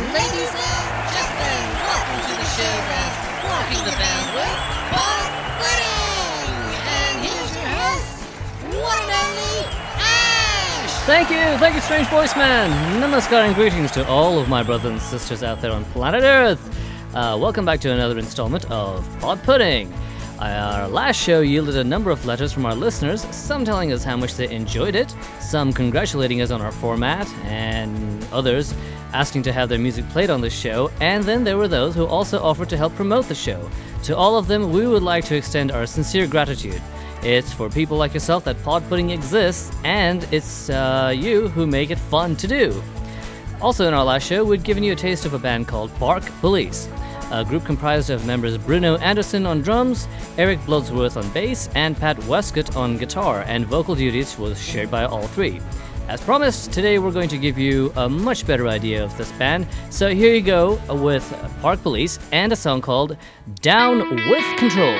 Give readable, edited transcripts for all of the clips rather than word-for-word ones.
Ladies and gentlemen, welcome to the show that's rocking the bandwidth, Pod Pudding! And here's your host, one and only Ash! Thank you, Strange Voice Man! Namaskar and greetings to all of my brothers and sisters out there on planet Earth. Welcome back to another installment of Pod Pudding. Our last show yielded a number of letters from our listeners, some telling us how much they enjoyed it, some congratulating us on our format, and others asking to have their music played on the show, and then there were those who also offered to help promote the show. To all of them, we would like to extend our sincere gratitude. It's for people like yourself that Pod Pudding exists, and it's you who make it fun to do. Also in our last show, we'd given you a taste of a band called Park Police, a group comprised of members Bruno Anderson on drums, Eric Bloodsworth on bass, and Pat Westcott on guitar, and vocal duties was shared by all three. As promised, today we're going to give you a much better idea of this band, so here you go with Park Police and a song called Down With Control.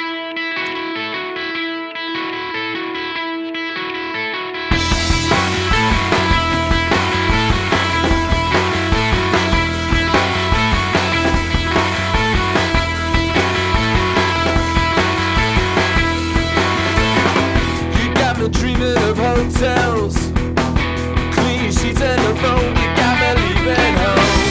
Dreaming of hotels, clean sheets and a phone. You got me leaving home.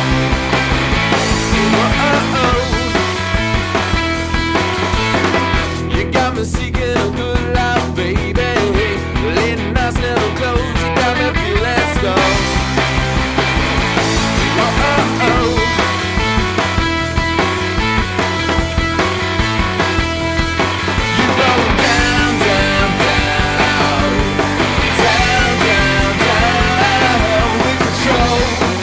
You got me seeking a good life, baby. Late nights never close. You got me feeling stoned. You go down, down, down. Down, down, down, with control.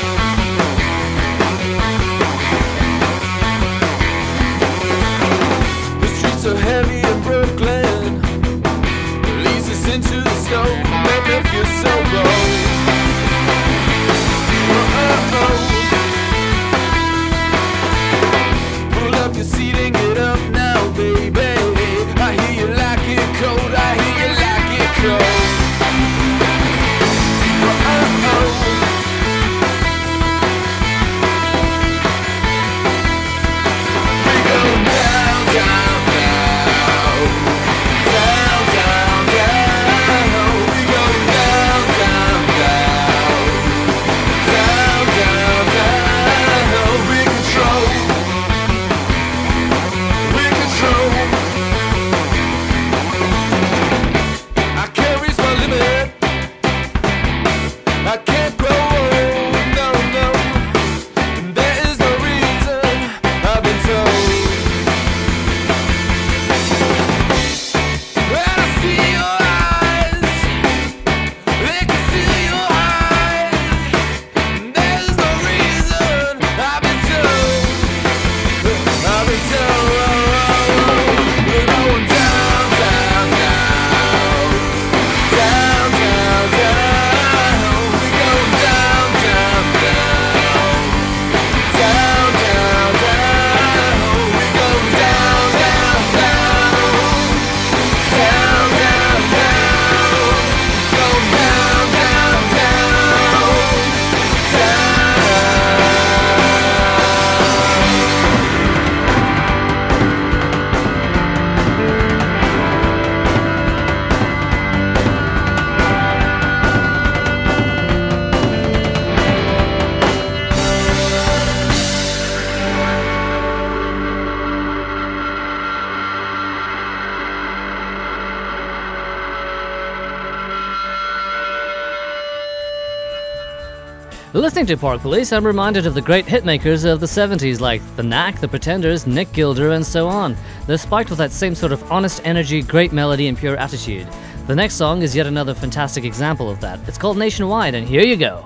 The streets are heavy in Brooklyn, leads us into the snow, make me feel so cold. Pull up your seat and get up now, baby. I hear you like it cold, I hear you like it cold. We go down, down, down. Down, down, down. We go down, down, down. Down, down, down. We control. We control. I can't reach my limit. I can't grow old, no, no. There is no reason, I've been told. When I see your eyes, they can see your eyes. There's no reason, I've been told. I've been told. We're going down, down, down. Down, down, down. We go down, down, down. Down, down, down. We go down, down, down. Down, down, down. Go down, down, Listening to Park Police, I'm reminded of the great hitmakers of the 70s like The Knack, The Pretenders, Nick Gilder, and so on. They're spiked with that same sort of honest energy, great melody, and pure attitude. The next song is yet another fantastic example of that. It's called Nationwide, and here you go.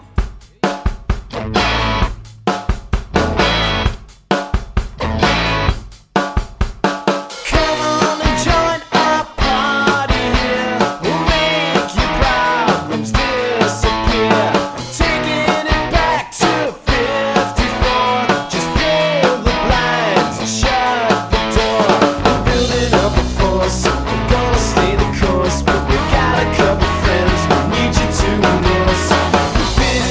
Come on and join our party. We'll make your problems disappear. Taking it back to 54. Just pull the blinds and shut the door. We're building up a force. We're gonna stay the course, but we got a couple friends we need you to endorse. We've been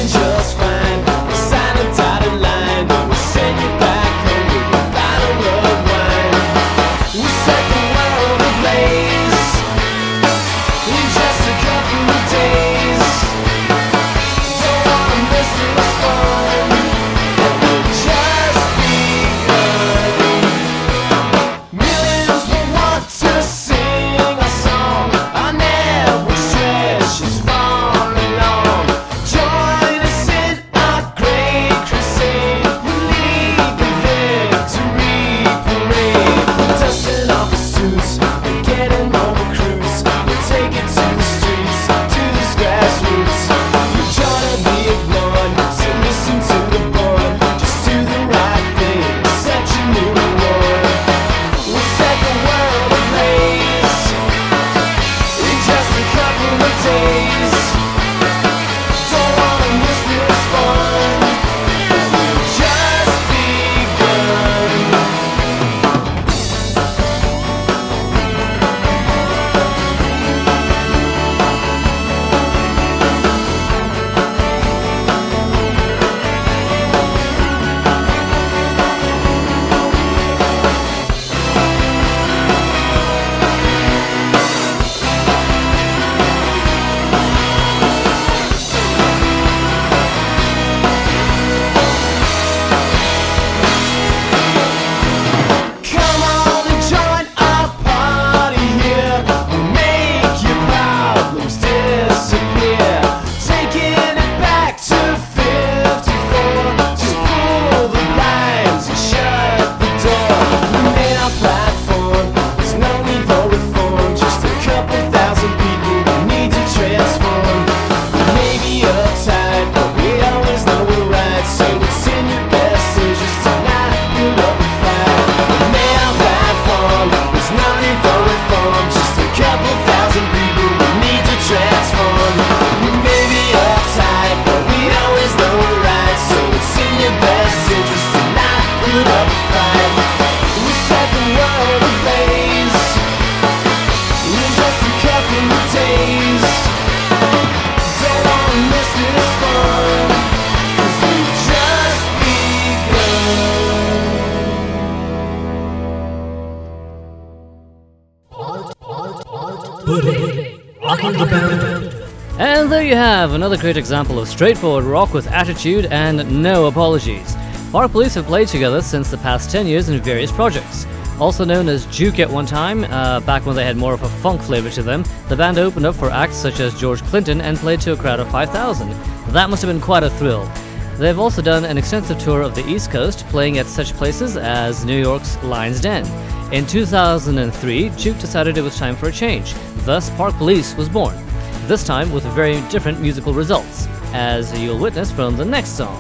Pudding, rocking the band. And there you have another great example of straightforward rock with attitude and no apologies. Park Police have played together since the past 10 years in various projects. Also known as Juke at one time, back when they had more of a funk flavor to them, the band opened up for acts such as George Clinton and played to a crowd of 5,000. That must have been quite a thrill. They've also done an extensive tour of the East Coast, playing at such places as New York's Lion's Den. In 2003, Juke decided it was time for a change. Thus, Park Police was born. This time with very different musical results, as you'll witness from the next song.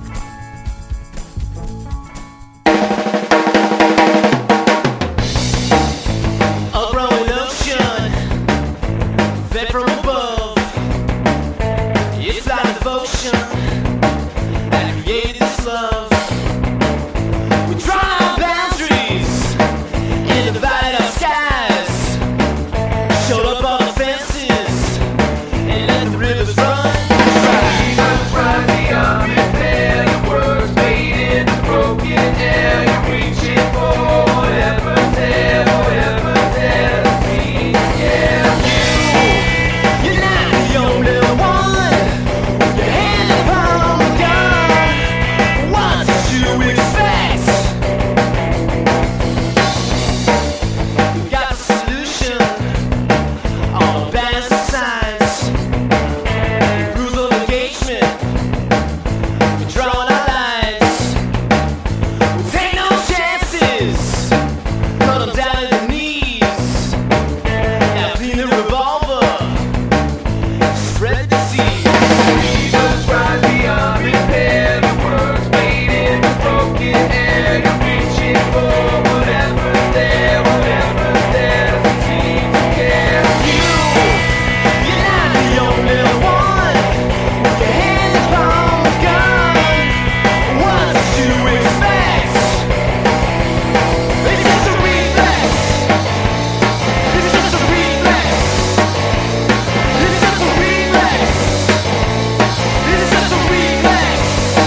A growing ocean, fed from above. It's like devotion that created this love. We draw our boundaries and divided our skies. Showed up all the fences and let the rivers run. Right beyond repair, the words made in the broken air. You're reaching for whatever's there, whatever's there to see. Yeah, you're not the only one. Your hand upon the gun. What did you expect? We got the solution. All the bands and signs. Rules of engagement. We're drawing our lines. We take no chances. Cut them down to their knees. Now clean the revolver. Spread the disease. Jesus right beyond repair. The words made in the broken air. You're reaching for whatever's there, whatever's there. Doesn't seem to care. You're not the only one. Your hand upon the gun. What did you expect? It's just a reflex. It's just a reflex. It's just a reflex. It's just a reflex.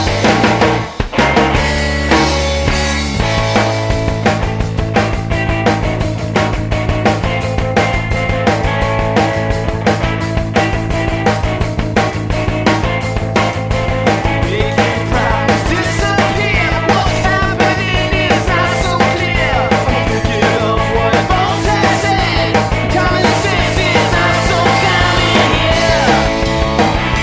Making promises disappear. What's happening is not so clear. Picking up what folks have said. Common sense is not so common here.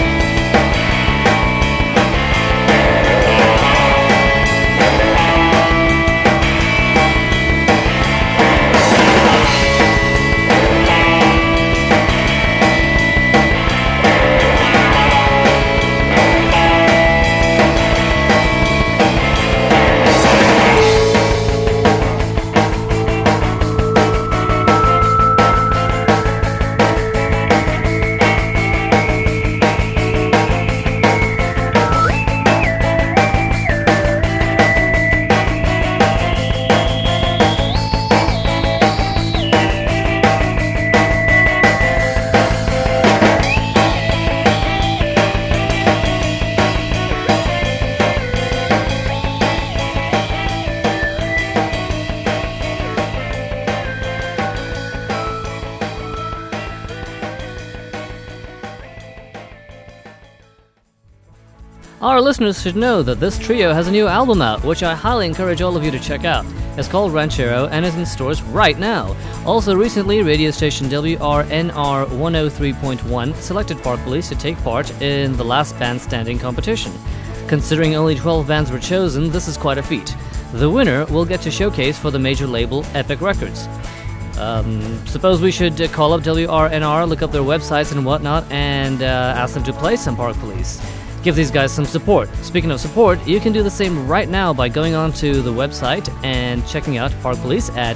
Our listeners should know that this trio has a new album out, which I highly encourage all of you to check out. It's called Ranchero and is in stores right now. Also recently, radio station WRNR 103.1 selected Park Police to take part in the Last Band Standing competition. Considering only 12 bands were chosen, this is quite a feat. The winner will get to showcase for the major label Epic Records. Suppose we should call up WRNR, look up their websites and whatnot, and ask them to play some Park Police. Give these guys some support. Speaking of support, you can do the same right now by going onto the website and checking out Park Police at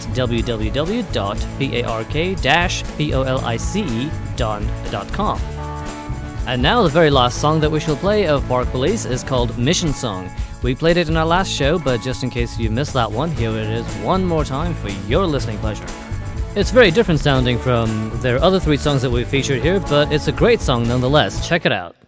www.park-police.com. And now the very last song that we shall play of Park Police is called Mission Song. We played it in our last show, but just in case you missed that one, here it is one more time for your listening pleasure. It's very different sounding from their other 3 songs that we featured here, but it's a great song nonetheless. Check it out.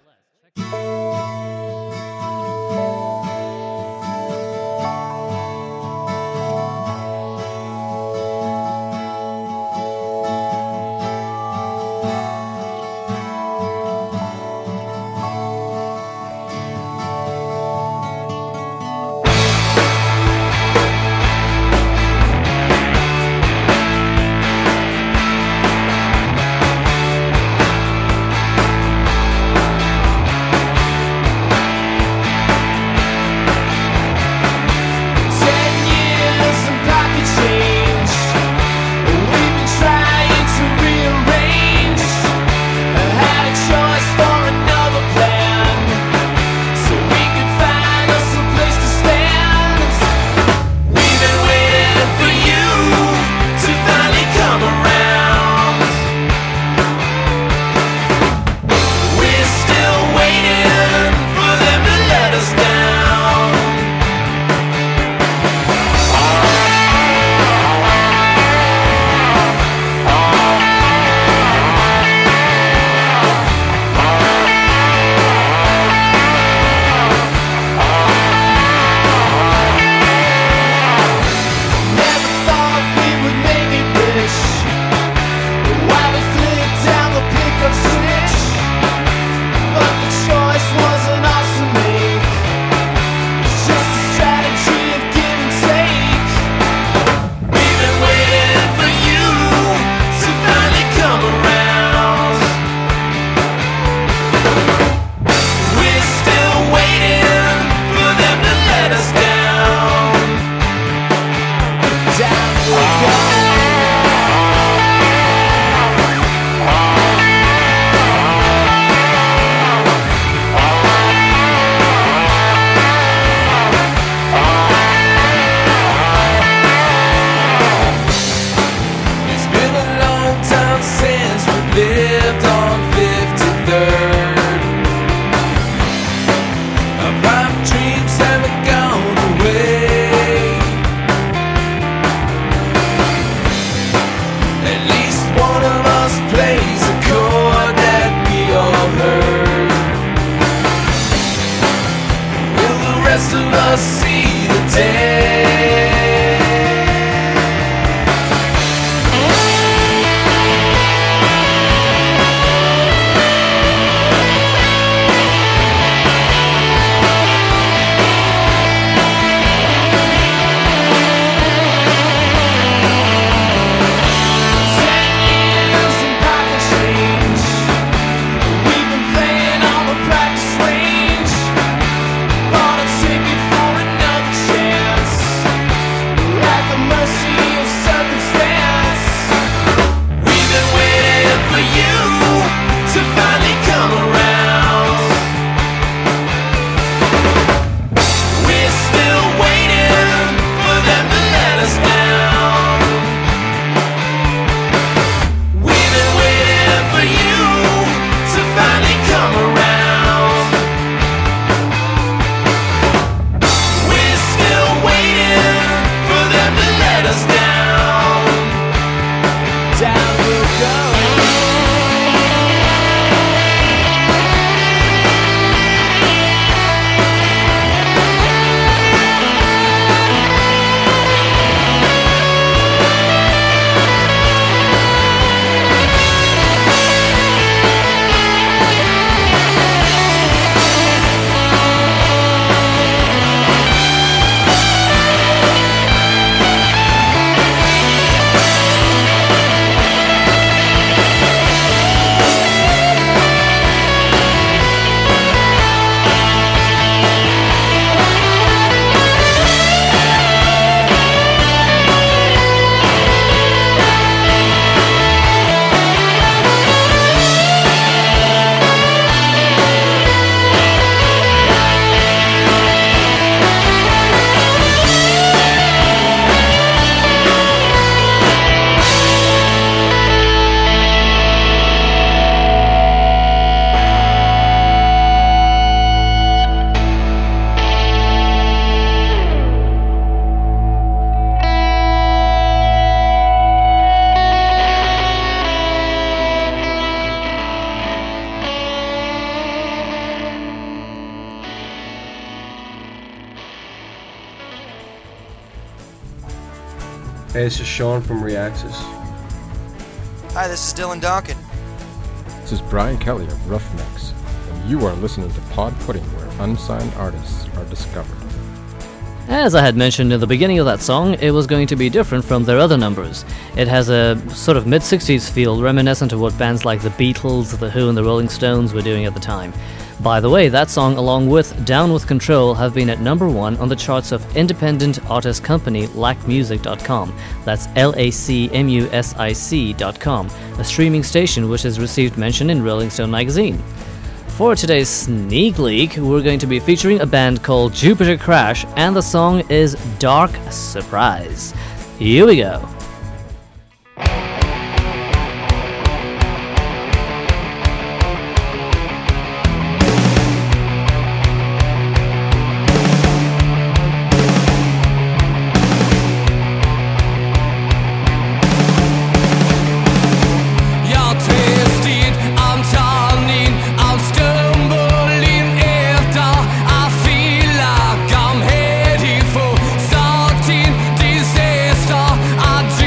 Hey, this is Sean from Reaxis. Hi, this is Dylan Donkin. This is Brian Kelly of Roughnecks, and you are listening to Pod Pudding, where unsigned artists are discovered. As I had mentioned in the beginning of that song, it was going to be different from their other numbers. It has a sort of mid-60s feel reminiscent of what bands like the Beatles, The Who, and the Rolling Stones were doing at the time. By the way, that song, along with Down With Control, have been at number 1 on the charts of independent artist company LACmusic.com. That's LACMUSIC.com, a streaming station which has received mention in Rolling Stone magazine. For today's sneak leak, we're going to be featuring a band called Jupiter Crash, and the song is Dark Surprise. Here we go. I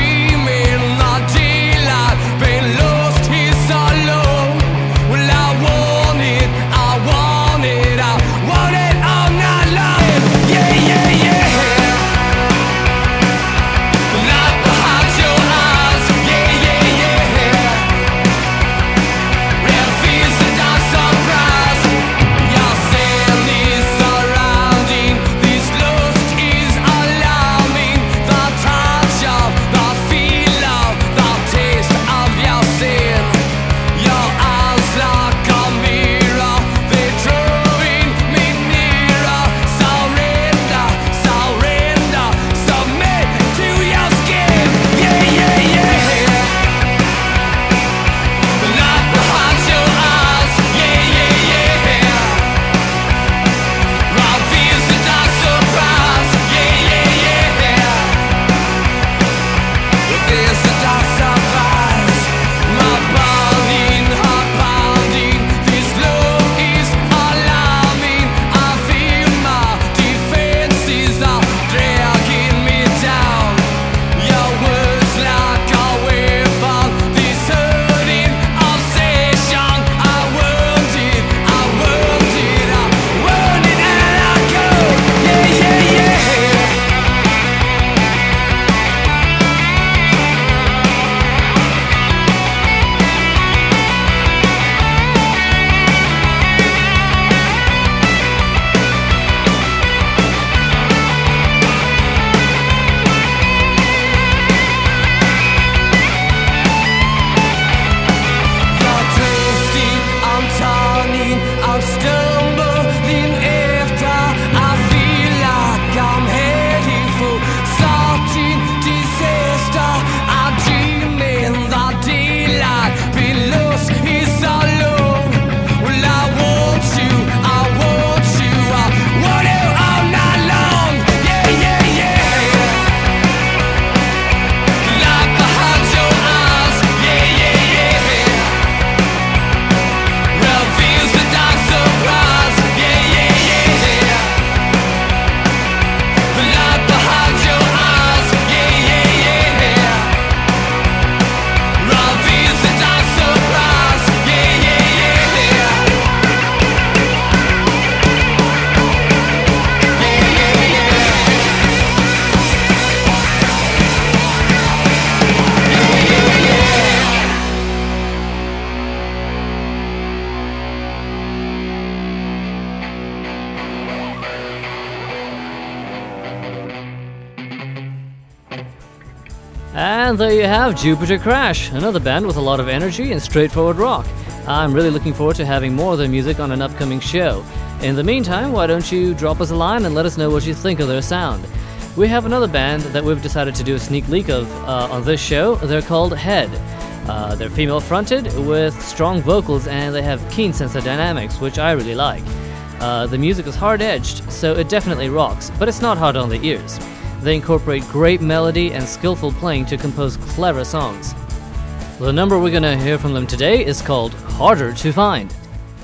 And there you have Jupiter Crash, another band with a lot of energy and straightforward rock. I'm really looking forward to having more of their music on an upcoming show. In the meantime, why don't you drop us a line and let us know what you think of their sound. We have another band that we've decided to do a sneak leak of on this show. They're called Head. They're female-fronted with strong vocals, and they have keen sense of dynamics, which I really like. The music is hard-edged, so it definitely rocks, but it's not hard on the ears. They incorporate great melody and skillful playing to compose clever songs. The number we're going to hear from them today is called Harder to Find.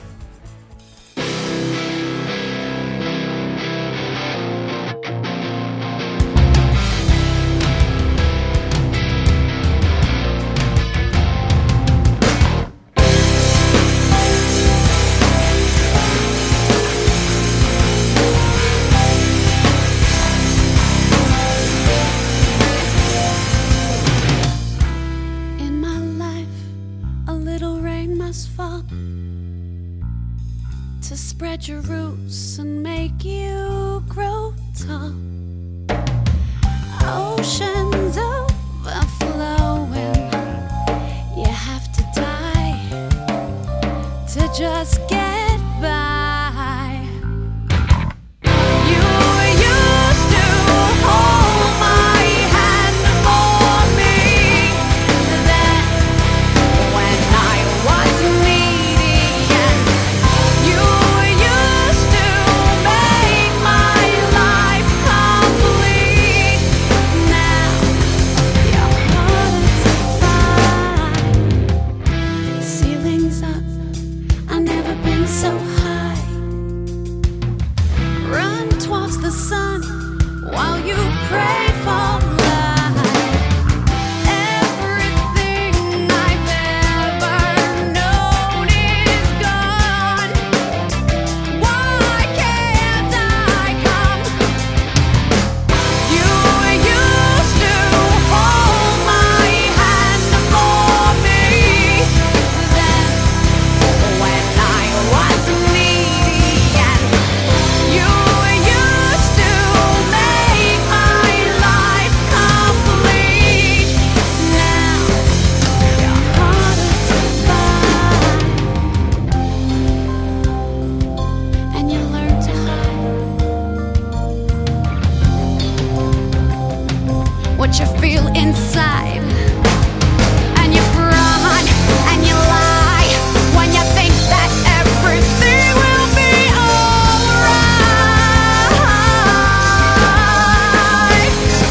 to spread your roots and make you grow tall. Oceans overflowing, you have to die to just get by. You used to hold my hand for me then when I was needy, and you used to make my life complete. Now you're harder to find. Ceilings up, I've never been so high. Run towards the sun while you pray for life. Everything I've ever known is gone. Why can't I come? You used to hold my hand for me then when I was needy, and you used to make my life complete. Now you're harder to find, and you learn to hide what you feel inside. And you front and you lie when you think that everything will be alright.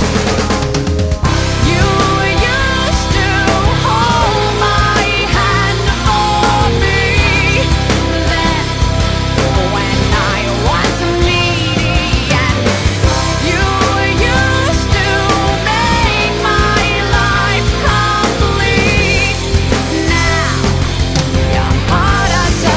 You used to hold my hand for me then when I was needy, and you used to make my life complete. Now you're harder to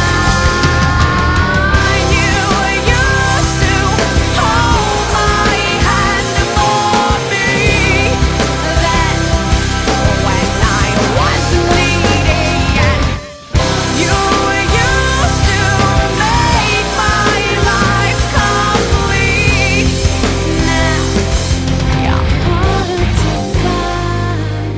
find. You used to hold my hand for me then when I was needy, and you used to make my life complete. Now you're harder to find.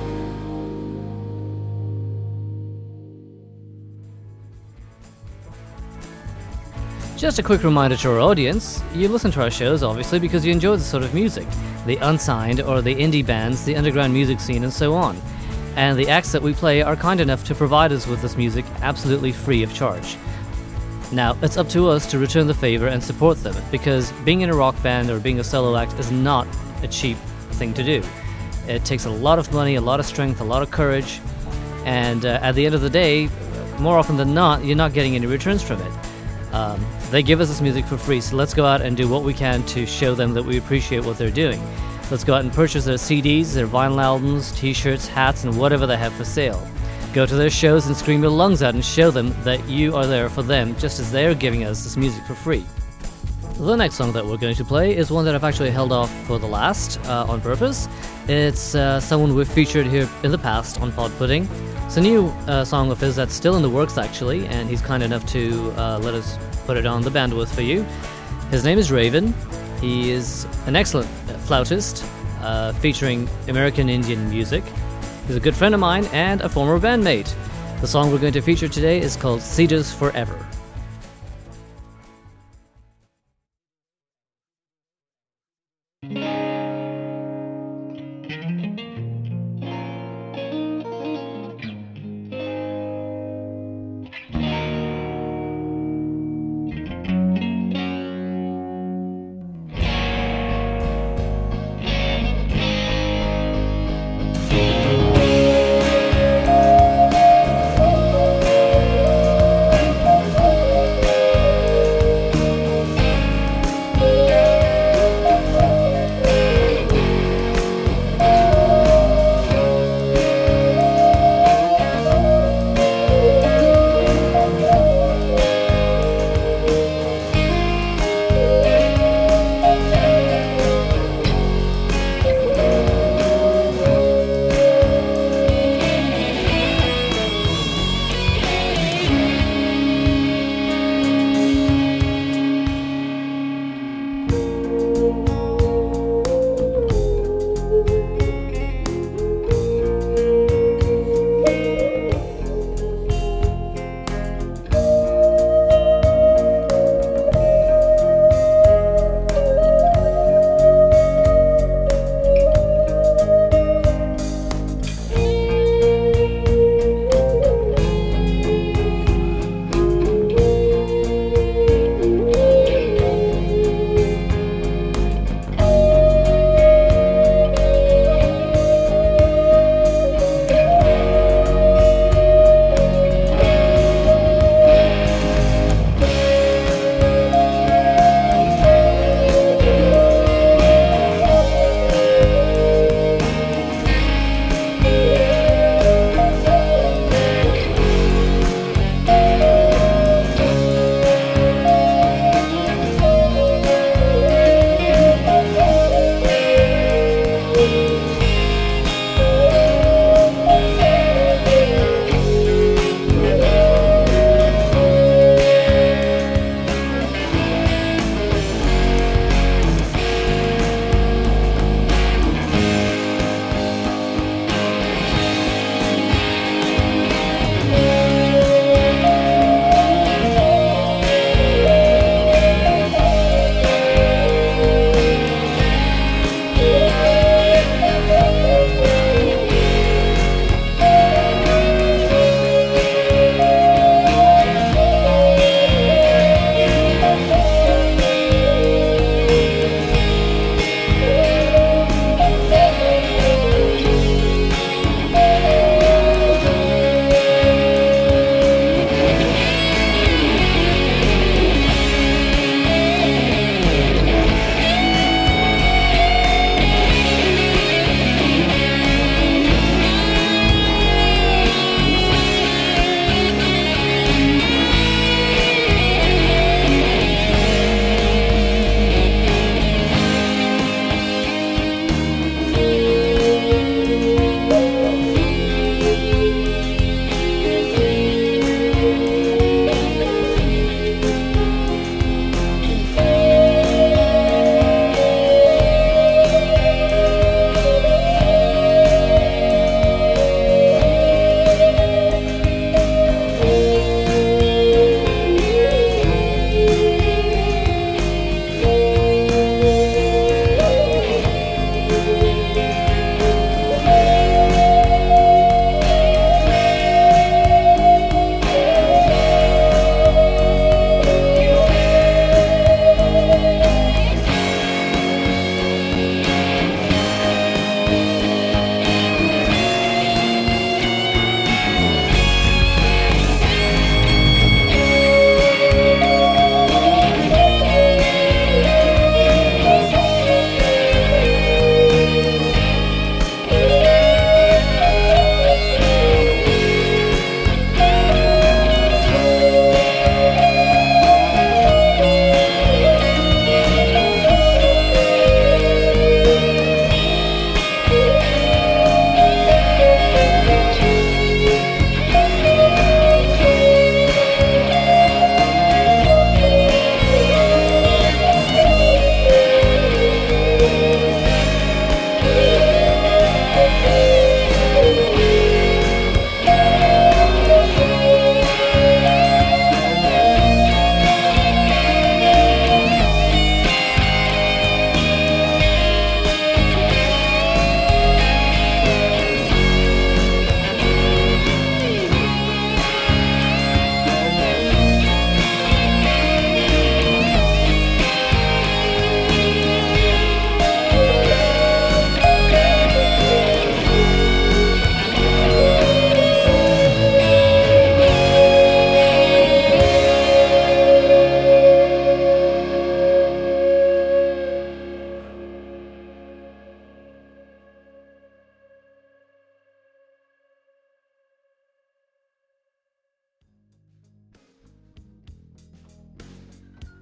Just a quick reminder to our audience, you listen to our shows obviously because you enjoy this sort of music, the unsigned or the indie bands, the underground music scene and so on. And the acts that we play are kind enough to provide us with this music absolutely free of charge. Now, it's up to us to return the favor and support them, because being in a rock band or being a solo act is not a cheap thing to do. It takes a lot of money, a lot of strength, a lot of courage, and at the end of the day, more often than not, you're not getting any returns from it. They give us this music for free, so let's go out and do what we can to show them that we appreciate what they're doing. Let's go out and purchase their CDs, their vinyl albums, t-shirts, hats, and whatever they have for sale. Go to their shows and scream your lungs out and show them that you are there for them, just as they're giving us this music for free. The next song that we're going to play is one that I've actually held off for the last on purpose. It's someone we've featured here in the past on Pod Pudding. It's a new song of his that's still in the works actually, and he's kind enough to let us put it on the bandwidth for you. His name is Raven. He is an excellent flautist. featuring American Indian music. He's a good friend of mine and a former bandmate. The song we're going to feature today is called Cedars Forever.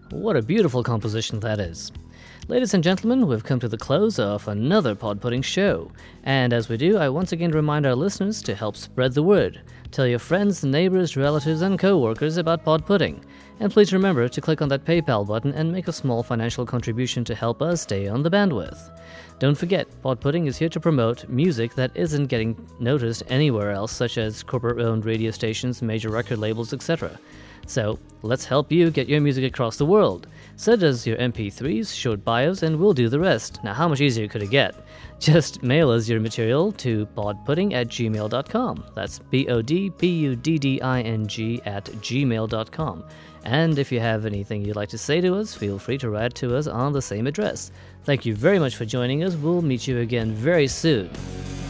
What a beautiful composition that is. Ladies and gentlemen, we've come to the close of another Pod Pudding show. And as we do, I once again remind our listeners to help spread the word. Tell your friends, neighbors, relatives, and co-workers about Pod Pudding. And please remember to click on that PayPal button and make a small financial contribution to help us stay on the bandwidth. Don't forget, Pod Pudding is here to promote music that isn't getting noticed anywhere else, such as corporate-owned radio stations, major record labels, etc. So, let's help you get your music across the world. Send us your MP3s, short bios, and we'll do the rest. Now, how much easier could it get? Just mail us your material to podpudding@gmail.com. That's BODPUDDING@gmail.com. And if you have anything you'd like to say to us, feel free to write to us on the same address. Thank you very much for joining us. We'll meet you again very soon.